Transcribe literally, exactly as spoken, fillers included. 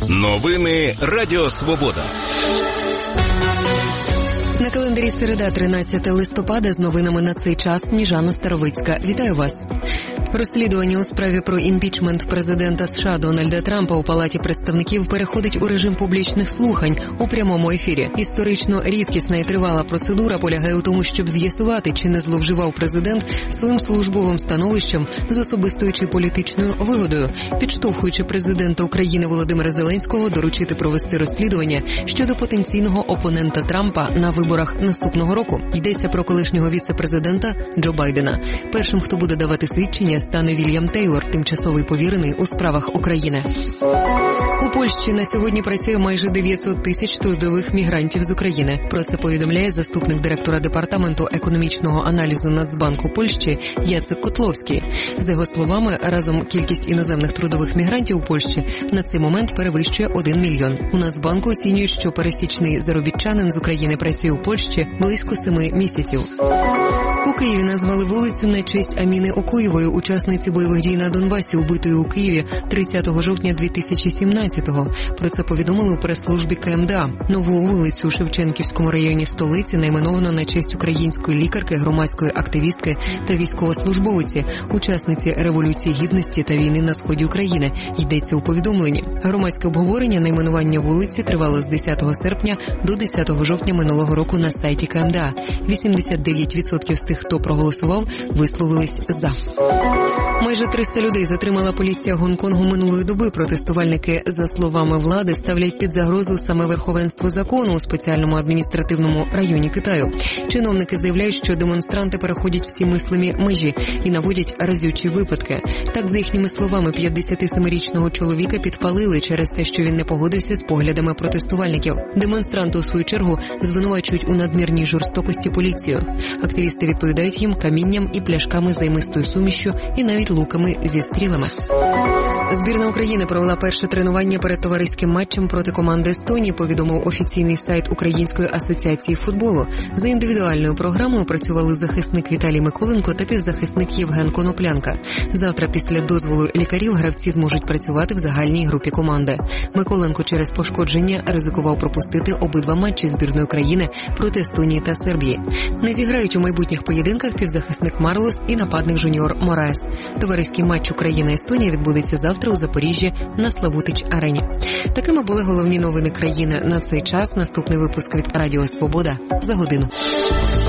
Новини Радіо Свобода. На календарі середа, тринадцятого листопада, з новинами на цей час Сніжана Старовицька. Вітаю вас. Розслідування у справі про імпічмент президента США Дональда Трампа у Палаті представників переходить у режим публічних слухань у прямому ефірі. Історично рідкісна і тривала процедура полягає у тому, щоб з'ясувати, чи не зловживав президент своїм службовим становищем з особистою чи політичною вигодою, підштовхуючи президента України Володимира Зеленського доручити провести розслідування щодо потенційного опонента Трампа на виборах наступного року. Йдеться про колишнього віце-президента Джо Байдена. Першим, хто буде давати свідчення, стане Вільям Тейлор, тимчасовий повірений у справах України. У Польщі на сьогодні працює майже дев'ятсот тисяч трудових мігрантів з України. Про це повідомляє заступник директора департаменту економічного аналізу Нацбанку Польщі Яцек Котловський. За його словами, разом кількість іноземних трудових мігрантів у Польщі на цей момент перевищує один мільйон. У Нацбанку оцінюють, що пересічний заробітчанин з України працює у Польщі близько семи місяців. У Києві назвали вулицю на честь Аміни Окуєвої, учасниці бойових дій на Донбасі, убитої у Києві тридцятого жовтня дві тисячі сімнадцятого. Про це повідомили у прес-службі ка ем де а. Нову вулицю у Шевченківському районі столиці найменовано на честь української лікарки, громадської активістки та військовослужбовиці, учасниці Революції Гідності та війни на сході України, йдеться у повідомленні. Громадське обговорення найменування вулиці тривало з десятого серпня до десятого жовтня минулого року на сайті ка ем де а. вісімдесят дев'ять відсотків з тих, хто проголосував, висловились «за». Майже триста людей затримала поліція Гонконгу минулої доби. Протестувальники, за словами влади, ставлять під загрозу саме верховенство закону у спеціальному адміністративному районі Китаю. Чиновники заявляють, що демонстранти переходять всі мислимі межі і наводять разючі випадки. Так, за їхніми словами, п'ятдесятисемирічного чоловіка підпалили через те, що він не погодився з поглядами протестувальників. Демонстранти, у свою чергу, звинувачують у надмірній жорстокості поліцію. Активісти відповідають їм камінням і пляшками з займистою сумішчю і навіть луками зі стрілами. Збірна України провела перше тренування перед товариським матчем проти команди Естонії, повідомив офіційний сайт Української асоціації футболу. За індивідуальною програмою працювали захисник Віталій Миколенко та півзахисник Євген Коноплянка. Завтра після дозволу лікарів гравці зможуть працювати в загальній групі команди. Миколенко через пошкодження ризикував пропустити обидва матчі збірної країни проти Естонії та Сербії. Не зіграють у майбутніх поєдинках півзахисник Марлос і нападник Жуніор Мораес. Товариський матч Україна-Естонія відбудеться завтра у Запоріжжі на Славутич-арені. Такими були головні новини країни на цей час. Наступний випуск від Радіо Свобода за годину.